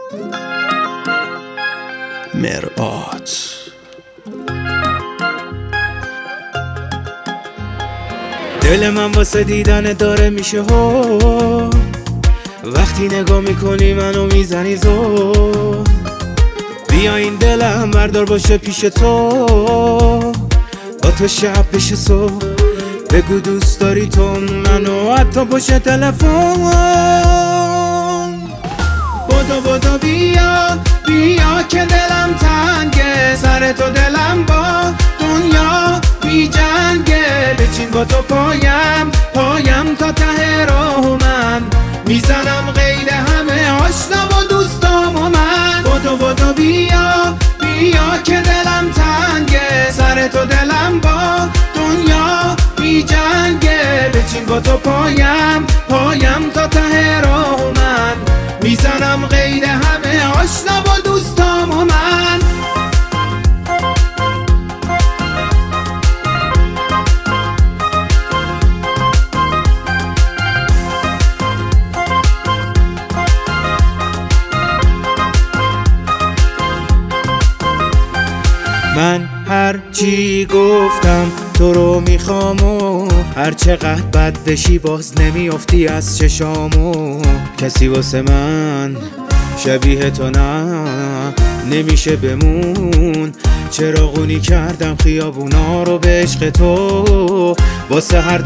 مرآت. دل من واسه دیدن داره میشه ها، وقتی نگاه میکنی منو میزنی زو. بیا این دلم بردار باشه پیش تو، با تو شب بشه صبح. بگو دوست داری تو منو حتی باشه تلفن. بدو بیا بیا که دلم تنگه، سر تو دلم با دنیا بی جنگه. بچین با تو پایم تا ته راه من، میزنم قید همه آشنا و دوستام و من. بدو بیا که دلم تنگه، سر تو دلم با دنیا بی جنگه. بچین با تو پایم تا ته راه من، میزنم قید همه آشنا و دوستام و من. من هر چی گفتم تو رو میخوام و هر چقدر بد بشی باز نمیافتی از چشامو. کسی واسه من شبیه تو نه نمیشه بمون. چراغونی کردم خیابونا رو به عشق تو واسه هر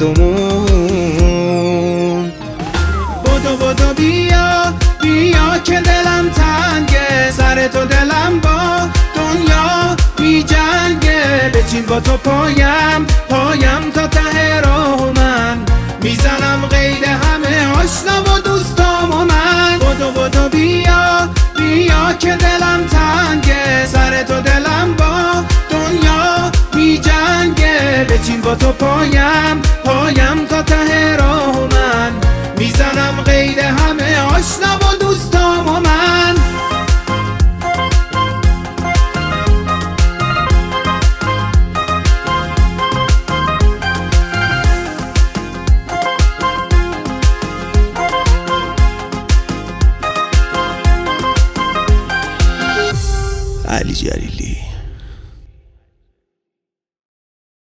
دومون. بدو بیا که دلم تنگه، سر تو دلم با دنیا بی جنگه. بچین با تو پایم تا ته راه من، میزنم قید همه آشنا و دوستام و من. بدو بیا که دلم تنگه، سر تو دلم با دنیا بی جنگه. بچین با تو پایم تا ته راه من، میزنم قید همه آشنا و دوستام و من. علی جلیلی.